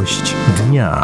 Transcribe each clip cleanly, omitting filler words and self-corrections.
Gość dnia.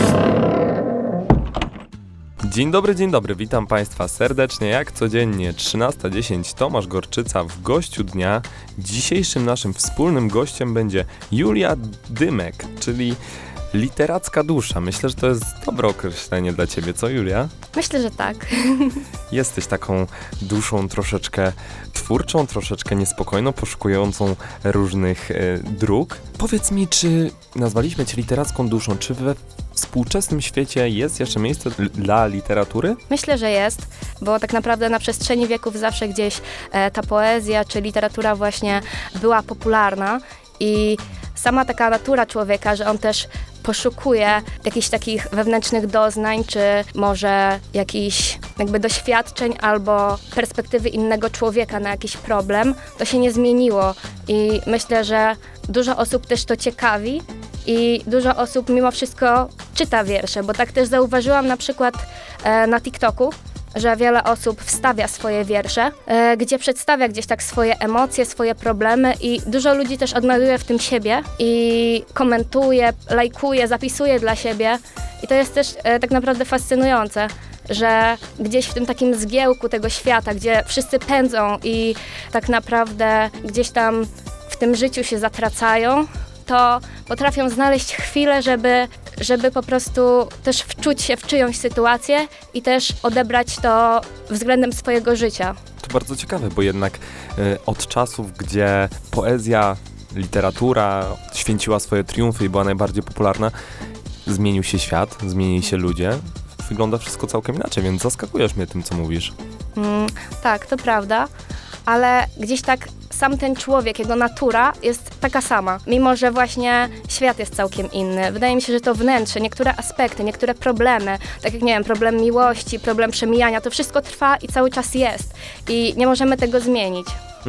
Dzień dobry, witam Państwa serdecznie, jak codziennie, 13:10, Tomasz Gorczyca w Gościu Dnia. Dzisiejszym naszym wspólnym gościem będzie Julia Dymek, czyli literacka dusza. Myślę, że to jest dobre określenie dla Ciebie, co Julia? Myślę, że tak. Jesteś taką duszą troszeczkę twórczą, troszeczkę niespokojną, poszukującą różnych dróg. Powiedz mi, czy nazwaliśmy Cię literacką duszą, czy we współczesnym świecie jest jeszcze miejsce dla literatury? Myślę, że jest, bo tak naprawdę na przestrzeni wieków zawsze gdzieś ta poezja czy literatura właśnie była popularna i sama taka natura człowieka, że on też poszukuje jakichś takich wewnętrznych doznań, czy może jakichś jakby doświadczeń albo perspektywy innego człowieka na jakiś problem, to się nie zmieniło i myślę, że dużo osób też to ciekawi i dużo osób mimo wszystko czyta wiersze, bo tak też zauważyłam na przykład na TikToku, że wiele osób wstawia swoje wiersze, gdzie przedstawia gdzieś tak swoje emocje, swoje problemy i dużo ludzi też odnajduje w tym siebie i komentuje, lajkuje, zapisuje dla siebie i to jest też tak naprawdę fascynujące, że gdzieś w tym takim zgiełku tego świata, gdzie wszyscy pędzą i tak naprawdę gdzieś tam w tym życiu się zatracają, to potrafią znaleźć chwilę, żeby po prostu też wczuć się w czyjąś sytuację i też odebrać to względem swojego życia. To bardzo ciekawe, bo jednak od czasów, gdzie poezja, literatura święciła swoje triumfy i była najbardziej popularna, zmienił się świat, zmienili się ludzie. Wygląda wszystko całkiem inaczej, więc zaskakujesz mnie tym, co mówisz. Tak, to prawda, ale gdzieś tak sam ten człowiek, jego natura jest taka sama, mimo że właśnie świat jest całkiem inny. Wydaje mi się, że to wnętrze, niektóre aspekty, niektóre problemy, tak jak nie wiem, problem miłości, problem przemijania, to wszystko trwa i cały czas jest i nie możemy tego zmienić.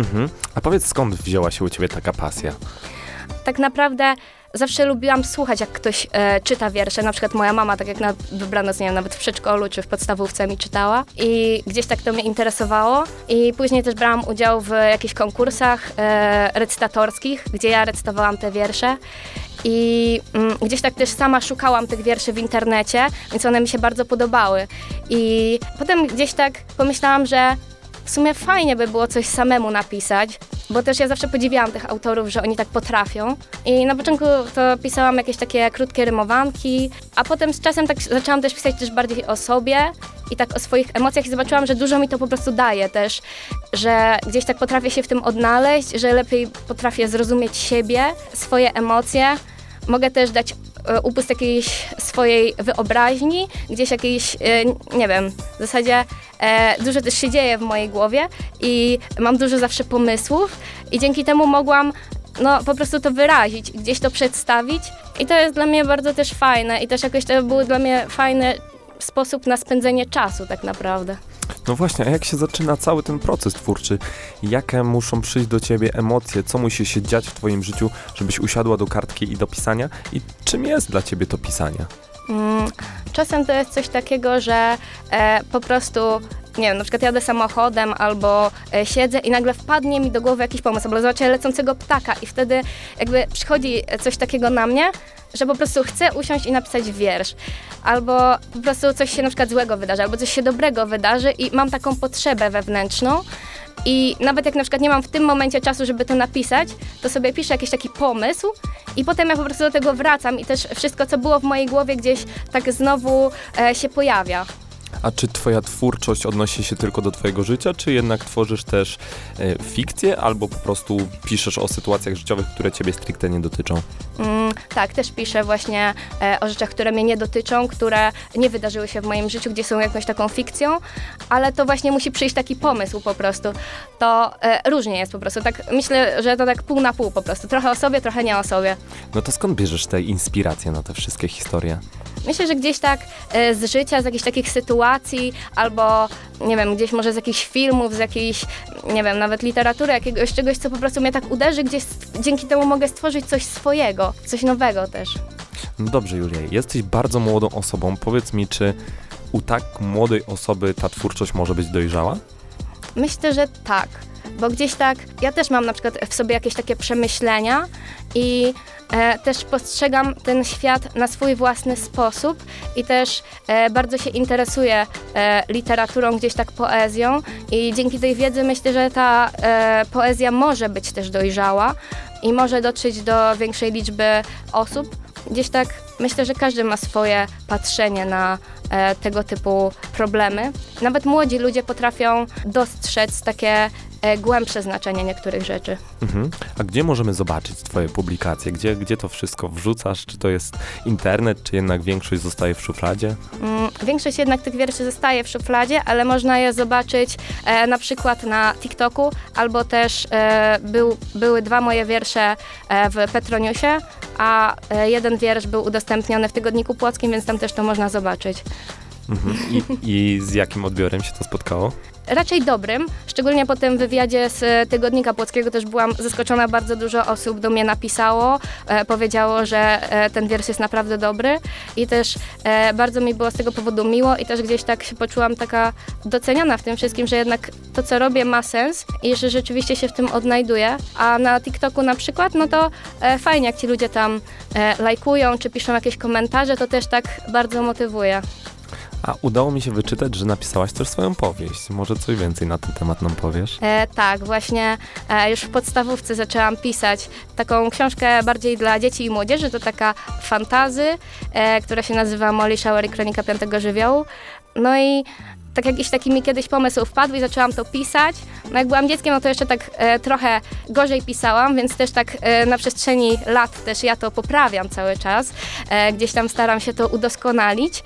A powiedz, skąd wzięła się u Ciebie taka pasja? Tak naprawdę zawsze lubiłam słuchać, jak ktoś czyta wiersze. Na przykład moja mama, tak jak na dobranoc, nie wiem, nawet w przedszkolu czy w podstawówce mi czytała. I gdzieś tak to mnie interesowało. I później też brałam udział w jakichś konkursach recytatorskich, gdzie ja recytowałam te wiersze. I gdzieś tak też sama szukałam tych wierszy w internecie, więc one mi się bardzo podobały. I potem gdzieś tak pomyślałam, że w sumie fajnie by było coś samemu napisać, bo też ja zawsze podziwiałam tych autorów, że oni tak potrafią. I na początku to pisałam jakieś takie krótkie rymowanki, a potem z czasem tak zaczęłam też pisać też bardziej o sobie i tak o swoich emocjach i zobaczyłam, że dużo mi to po prostu daje też, że gdzieś tak potrafię się w tym odnaleźć, że lepiej potrafię zrozumieć siebie, swoje emocje. Mogę też dać upust jakiejś swojej wyobraźni, gdzieś jakiejś, nie wiem, w zasadzie dużo też się dzieje w mojej głowie i mam dużo zawsze pomysłów i dzięki temu mogłam po prostu to wyrazić, gdzieś to przedstawić i to jest dla mnie bardzo też fajne i też jakoś to był dla mnie fajny sposób na spędzenie czasu tak naprawdę. No właśnie, a jak się zaczyna cały ten proces twórczy? Jakie muszą przyjść do Ciebie emocje? Co musi się dziać w Twoim życiu, żebyś usiadła do kartki i do pisania? I czym jest dla Ciebie to pisanie? Czasem to jest coś takiego, że po prostu, nie wiem, na przykład jadę samochodem albo siedzę i nagle wpadnie mi do głowy jakiś pomysł, albo zobaczę lecącego ptaka i wtedy jakby przychodzi coś takiego na mnie, że po prostu chcę usiąść i napisać wiersz. Albo po prostu coś się na przykład złego wydarzy, albo coś się dobrego wydarzy i mam taką potrzebę wewnętrzną. I nawet jak na przykład nie mam w tym momencie czasu, żeby to napisać, to sobie piszę jakiś taki pomysł i potem ja po prostu do tego wracam i też wszystko, co było w mojej głowie gdzieś tak znowu się pojawia. A czy Twoja twórczość odnosi się tylko do Twojego życia, czy jednak tworzysz też fikcję, albo po prostu piszesz o sytuacjach życiowych, które Ciebie stricte nie dotyczą? Tak, też piszę właśnie o rzeczach, które mnie nie dotyczą, które nie wydarzyły się w moim życiu, gdzie są jakąś taką fikcją, ale to właśnie musi przyjść taki pomysł po prostu. To różnie jest po prostu. Tak, myślę, że to tak pół na pół po prostu. Trochę o sobie, trochę nie o sobie. No to skąd bierzesz te inspiracje na te wszystkie historie? Myślę, że gdzieś tak z życia, z jakichś takich sytuacji, albo nie wiem, gdzieś może z jakichś filmów, z jakiejś, nie wiem, nawet literatury, jakiegoś czegoś, co po prostu mnie tak uderzy, gdzieś dzięki temu mogę stworzyć coś swojego, coś nowego też. No dobrze, Julia, jesteś bardzo młodą osobą. Powiedz mi, czy u tak młodej osoby ta twórczość może być dojrzała? Myślę, że tak. bo gdzieś tak, ja też mam na przykład w sobie jakieś takie przemyślenia i też postrzegam ten świat na swój własny sposób i też bardzo się interesuję literaturą, gdzieś tak poezją i dzięki tej wiedzy myślę, że ta poezja może być też dojrzała i może dotrzeć do większej liczby osób. Gdzieś tak myślę, że każdy ma swoje patrzenie na tego typu problemy. Nawet młodzi ludzie potrafią dostrzec takie głębsze znaczenie niektórych rzeczy. A gdzie możemy zobaczyć twoje publikacje? Gdzie to wszystko wrzucasz? Czy to jest internet, czy jednak większość zostaje w szufladzie? Większość jednak tych wierszy zostaje w szufladzie, ale można je zobaczyć na przykład na TikToku, albo też były 2 moje wiersze w Petroniusie, a jeden wiersz był udostępniony w Tygodniku Płockim, więc tam też to można zobaczyć. I z jakim odbiorem się to spotkało? Raczej dobrym, szczególnie po tym wywiadzie z Tygodnika Płockiego też byłam zaskoczona, bardzo dużo osób do mnie napisało, powiedziało, że ten wiersz jest naprawdę dobry i też bardzo mi było z tego powodu miło i też gdzieś tak się poczułam taka doceniana w tym wszystkim, że jednak to, co robię, ma sens i że rzeczywiście się w tym odnajduję, a na TikToku na przykład, no to fajnie, jak ci ludzie tam lajkują czy piszą jakieś komentarze, to też tak bardzo motywuje. A udało mi się wyczytać, że napisałaś też swoją powieść. Może coś więcej na ten temat nam powiesz? Tak, właśnie już w podstawówce zaczęłam pisać taką książkę bardziej dla dzieci i młodzieży. To taka fantazy, która się nazywa Molly Shower i Kronika Piątego Żywiołu. No i tak jakiś taki mi kiedyś pomysł wpadł i zaczęłam to pisać. No jak byłam dzieckiem, no to jeszcze tak trochę gorzej pisałam, więc też tak na przestrzeni lat też ja to poprawiam cały czas. Gdzieś tam staram się to udoskonalić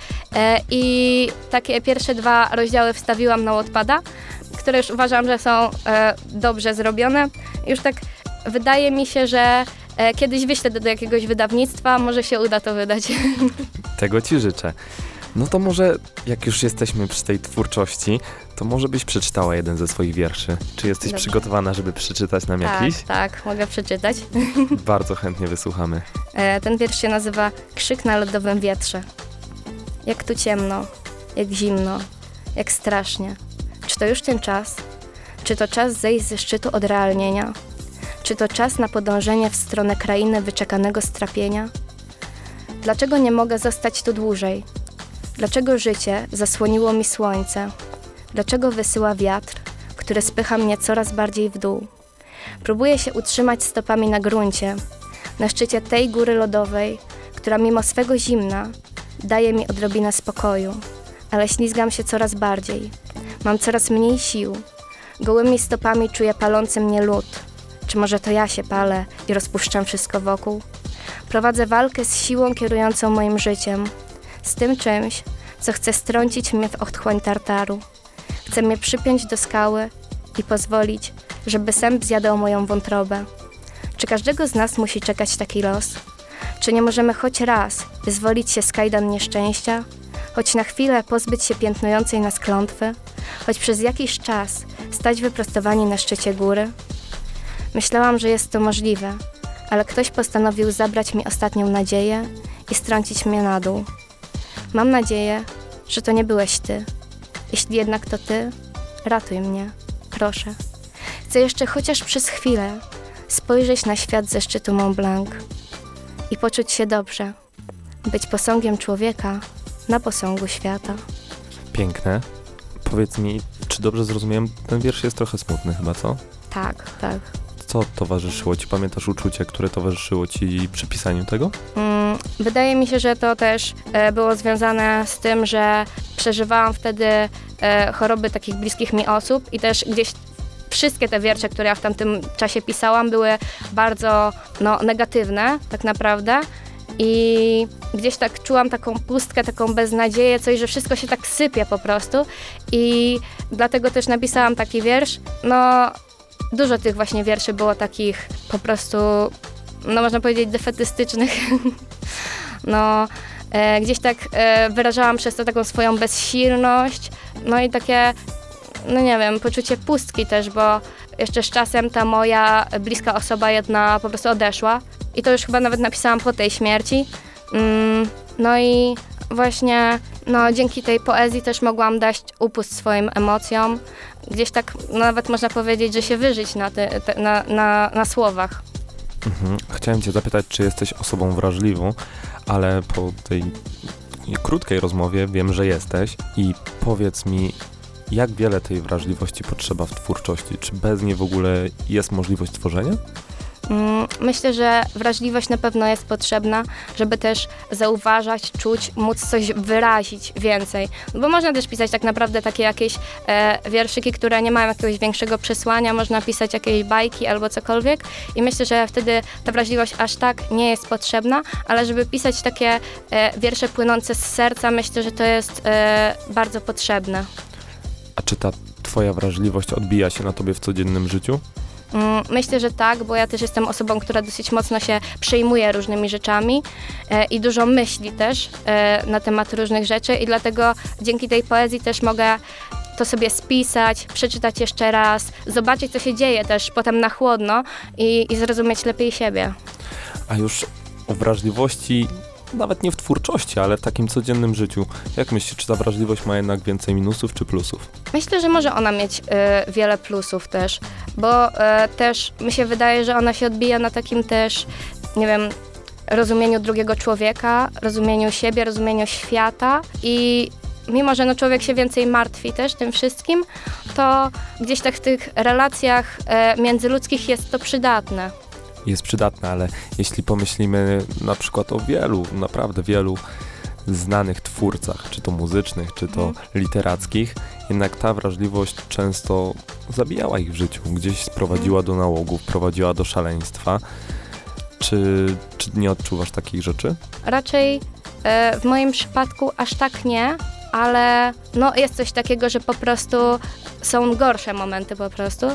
i takie pierwsze 2 rozdziały wstawiłam na Wattpada, które już uważam, że są dobrze zrobione. Już tak wydaje mi się, że kiedyś wyślę do jakiegoś wydawnictwa, może się uda to wydać. Tego ci życzę. No to może, jak już jesteśmy przy tej twórczości, to może byś przeczytała jeden ze swoich wierszy. Czy jesteś Dobrze. przygotowana, żeby przeczytać nam jakiś? Tak, mogę przeczytać. Bardzo chętnie wysłuchamy. Ten wiersz się nazywa Krzyk na lodowym wietrze. Jak tu ciemno, jak zimno, jak strasznie. Czy to już ten czas? Czy to czas zejść ze szczytu odrealnienia? Czy to czas na podążenie w stronę krainy wyczekanego strapienia? Dlaczego nie mogę zostać tu dłużej? Dlaczego życie zasłoniło mi słońce? Dlaczego wysyła wiatr, który spycha mnie coraz bardziej w dół? Próbuję się utrzymać stopami na gruncie, na szczycie tej góry lodowej, która mimo swego zimna daje mi odrobinę spokoju, ale ślizgam się coraz bardziej. Mam coraz mniej sił. Gołymi stopami czuję palący mnie lód. Czy może to ja się palę i rozpuszczam wszystko wokół? Prowadzę walkę z siłą kierującą moim życiem, z tym czymś, co chce strącić mnie w otchłań tartaru. Chce mnie przypiąć do skały i pozwolić, żeby sęp zjadał moją wątrobę. Czy każdego z nas musi czekać taki los? Czy nie możemy choć raz wyzwolić się z kajdan nieszczęścia? Choć na chwilę pozbyć się piętnującej nas klątwy? Choć przez jakiś czas stać wyprostowani na szczycie góry? Myślałam, że jest to możliwe, ale ktoś postanowił zabrać mi ostatnią nadzieję i strącić mnie na dół. Mam nadzieję, że to nie byłeś ty. Jeśli jednak to ty, ratuj mnie, proszę. Chcę jeszcze chociaż przez chwilę spojrzeć na świat ze szczytu Mont Blanc i poczuć się dobrze, być posągiem człowieka na posągu świata. Piękne. Powiedz mi, czy dobrze zrozumiałem, ten wiersz jest trochę smutny chyba, co? Tak. Co towarzyszyło ci? Pamiętasz uczucie, które towarzyszyło ci przy pisaniu tego? Wydaje mi się, że to też było związane z tym, że przeżywałam wtedy choroby takich bliskich mi osób i też gdzieś wszystkie te wiersze, które ja w tamtym czasie pisałam, były bardzo negatywne tak naprawdę. I gdzieś tak czułam taką pustkę, taką beznadzieję, coś, że wszystko się tak sypie po prostu. I dlatego też napisałam taki wiersz. Dużo tych właśnie wierszy było takich po prostu, można powiedzieć, defetystycznych. Gdzieś tak wyrażałam przez to taką swoją bezsilność, i takie, nie wiem, poczucie pustki też, bo jeszcze z czasem ta moja bliska osoba jedna po prostu odeszła i to już chyba nawet napisałam po tej śmierci. I właśnie no, dzięki tej poezji też mogłam dać upust swoim emocjom. Gdzieś tak no, nawet można powiedzieć, że się wyżyć na słowach. Chciałem cię zapytać, czy jesteś osobą wrażliwą, ale po tej krótkiej rozmowie wiem, że jesteś i powiedz mi, jak wiele tej wrażliwości potrzeba w twórczości? Czy bez niej w ogóle jest możliwość tworzenia? Myślę, że wrażliwość na pewno jest potrzebna, żeby też zauważać, czuć, móc coś wyrazić więcej. Bo można też pisać tak naprawdę takie jakieś wierszyki, które nie mają jakiegoś większego przesłania, można pisać jakieś bajki albo cokolwiek i myślę, że wtedy ta wrażliwość aż tak nie jest potrzebna, ale żeby pisać takie wiersze płynące z serca, myślę, że to jest bardzo potrzebne. A czy ta twoja wrażliwość odbija się na tobie w codziennym życiu? Myślę, że tak, bo ja też jestem osobą, która dosyć mocno się przejmuje różnymi rzeczami i dużo myśli też na temat różnych rzeczy i dlatego dzięki tej poezji też mogę to sobie spisać, przeczytać jeszcze raz, zobaczyć, co się dzieje też potem na chłodno i zrozumieć lepiej siebie. A już o wrażliwości, nawet nie w twórczości, ale w takim codziennym życiu. Jak myślisz, czy ta wrażliwość ma jednak więcej minusów czy plusów? Myślę, że może ona mieć wiele plusów też, bo też mi się wydaje, że ona się odbija na takim też, nie wiem, rozumieniu drugiego człowieka, rozumieniu siebie, rozumieniu świata i mimo, że no człowiek się więcej martwi też tym wszystkim, to gdzieś tak w tych relacjach międzyludzkich jest to przydatne. Jest przydatne, ale jeśli pomyślimy na przykład o wielu, naprawdę wielu znanych twórcach, czy to muzycznych, czy to literackich, jednak ta wrażliwość często zabijała ich w życiu, gdzieś sprowadziła do nałogów, prowadziła do szaleństwa. Czy nie odczuwasz takich rzeczy? Raczej w moim przypadku aż tak nie, ale no jest coś takiego, że po prostu są gorsze momenty po prostu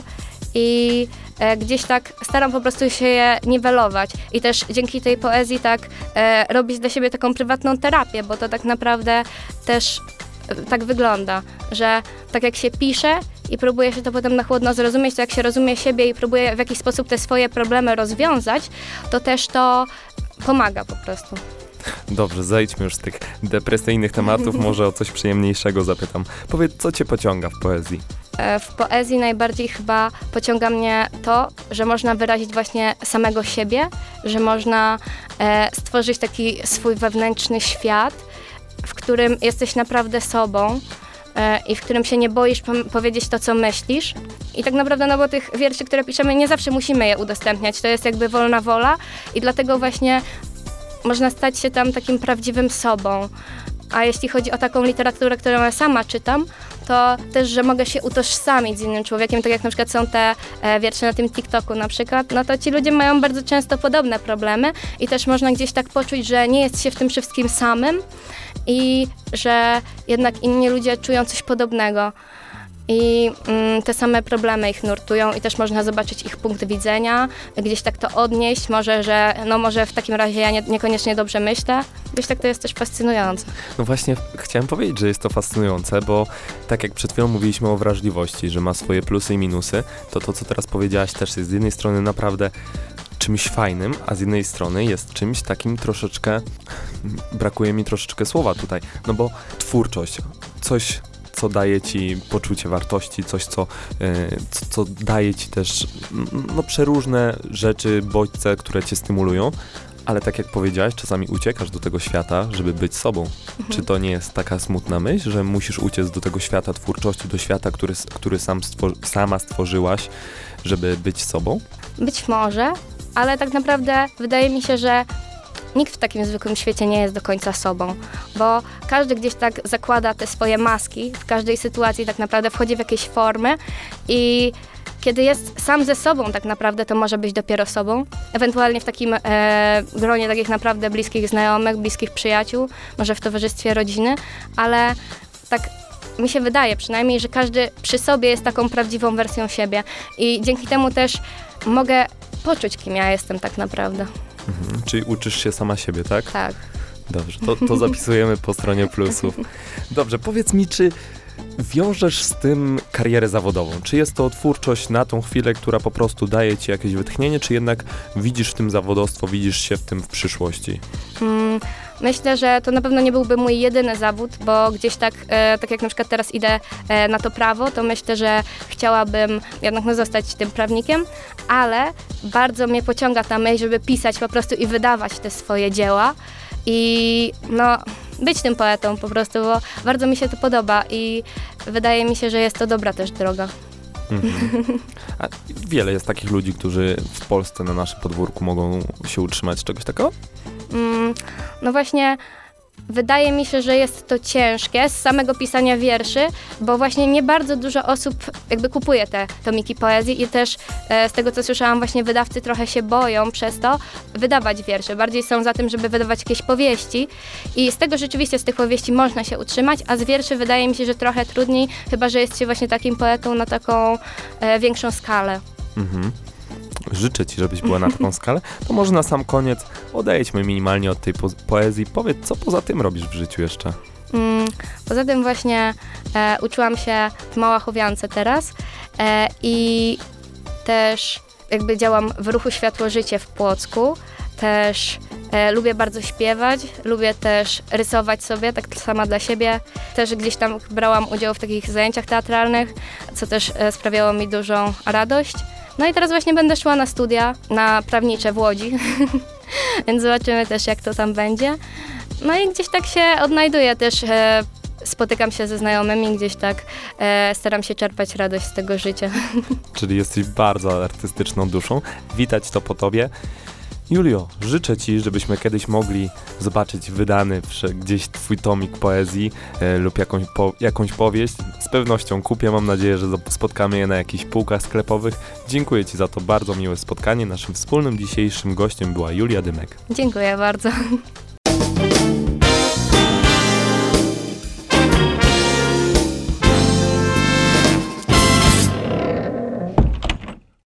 i gdzieś tak staram po prostu się je niwelować i też dzięki tej poezji tak robić dla siebie taką prywatną terapię, bo to tak naprawdę też tak wygląda, że tak jak się pisze i próbuje się to potem na chłodno zrozumieć, to jak się rozumie siebie i próbuje w jakiś sposób te swoje problemy rozwiązać, to też to pomaga po prostu. Dobrze, zejdźmy już z tych depresyjnych tematów, może o coś przyjemniejszego zapytam. Powiedz, co cię pociąga w poezji? W poezji najbardziej chyba pociąga mnie to, że można wyrazić właśnie samego siebie, że można stworzyć taki swój wewnętrzny świat, w którym jesteś naprawdę sobą i w którym się nie boisz powiedzieć to, co myślisz. I tak naprawdę, no bo tych wierszy, które piszemy, nie zawsze musimy je udostępniać. To jest jakby wolna wola i dlatego właśnie można stać się tam takim prawdziwym sobą. A jeśli chodzi o taką literaturę, którą ja sama czytam, to też, że mogę się utożsamić z innym człowiekiem, tak jak na przykład są te wiersze na tym TikToku na przykład, no to ci ludzie mają bardzo często podobne problemy i też można gdzieś tak poczuć, że nie jest się w tym wszystkim samym i że jednak inni ludzie czują coś podobnego. I te same problemy ich nurtują i też można zobaczyć ich punkt widzenia, gdzieś tak to odnieść, może w takim razie ja niekoniecznie dobrze myślę, gdzieś tak to jest też fascynujące. No właśnie, chciałem powiedzieć, że jest to fascynujące, bo tak jak przed chwilą mówiliśmy o wrażliwości, że ma swoje plusy i minusy, to co teraz powiedziałaś też jest z jednej strony naprawdę czymś fajnym, a z jednej strony jest czymś takim troszeczkę, brakuje mi troszeczkę słowa tutaj, no bo twórczość, coś co daje ci poczucie wartości, coś, co daje ci też no, przeróżne rzeczy, bodźce, które cię stymulują, ale tak jak powiedziałaś, czasami uciekasz do tego świata, żeby być sobą. Czy to nie jest taka smutna myśl, że musisz uciec do tego świata twórczości, do świata, który sama stworzyłaś, żeby być sobą? Być może, ale tak naprawdę wydaje mi się, że nikt w takim zwykłym świecie nie jest do końca sobą, bo każdy gdzieś tak zakłada te swoje maski, w każdej sytuacji tak naprawdę wchodzi w jakieś formy i kiedy jest sam ze sobą tak naprawdę, to może być dopiero sobą, ewentualnie w takim gronie takich naprawdę bliskich znajomych, bliskich przyjaciół, może w towarzystwie rodziny, ale tak mi się wydaje przynajmniej, że każdy przy sobie jest taką prawdziwą wersją siebie i dzięki temu też mogę poczuć, kim ja jestem tak naprawdę. Czyli uczysz się sama siebie, tak? Tak. Dobrze, to zapisujemy po stronie plusów. Dobrze, powiedz mi, czy wiążesz z tym karierę zawodową? Czy jest to twórczość na tą chwilę, która po prostu daje ci jakieś wytchnienie, czy jednak widzisz w tym zawodowstwo, widzisz się w tym w przyszłości? Myślę, że to na pewno nie byłby mój jedyny zawód, bo gdzieś tak, tak jak na przykład teraz idę na to prawo, to myślę, że chciałabym jednak zostać tym prawnikiem, ale bardzo mnie pociąga ta myśl, żeby pisać po prostu i wydawać te swoje dzieła i być tym poetą po prostu, bo bardzo mi się to podoba i wydaje mi się, że jest to dobra też droga. A wiele jest takich ludzi, którzy w Polsce na naszym podwórku mogą się utrzymać z czegoś takiego? No właśnie, wydaje mi się, że jest to ciężkie z samego pisania wierszy, bo właśnie nie bardzo dużo osób jakby kupuje te tomiki poezji i też z tego, co słyszałam, właśnie wydawcy trochę się boją przez to wydawać wiersze. Bardziej są za tym, żeby wydawać jakieś powieści i z tego rzeczywiście, z tych powieści można się utrzymać, a z wierszy wydaje mi się, że trochę trudniej, chyba że jest się właśnie takim poetą na taką większą skalę. Życzę ci, żebyś była na taką skalę. To może na sam koniec odejdźmy minimalnie od tej poezji. Powiedz, co poza tym robisz w życiu jeszcze? Poza tym właśnie uczyłam się w Małachowiance teraz i też jakby działam w ruchu Światło-Życie w Płocku. Też lubię bardzo śpiewać, lubię też rysować sobie, tak sama dla siebie. Też gdzieś tam brałam udział w takich zajęciach teatralnych, co też sprawiało mi dużą radość. No i teraz właśnie będę szła na studia, na prawnicze w Łodzi, więc zobaczymy też, jak to tam będzie. No i gdzieś tak się odnajduję też, spotykam się ze znajomymi, gdzieś tak staram się czerpać radość z tego życia. Czyli jesteś bardzo artystyczną duszą. Widać to po tobie. Julio, życzę ci, żebyśmy kiedyś mogli zobaczyć wydany gdzieś twój tomik poezji lub jakąś powieść. Z pewnością kupię, mam nadzieję, że spotkamy je na jakichś półkach sklepowych. Dziękuję ci za to bardzo miłe spotkanie. Naszym wspólnym dzisiejszym gościem była Julia Dymek. Dziękuję bardzo.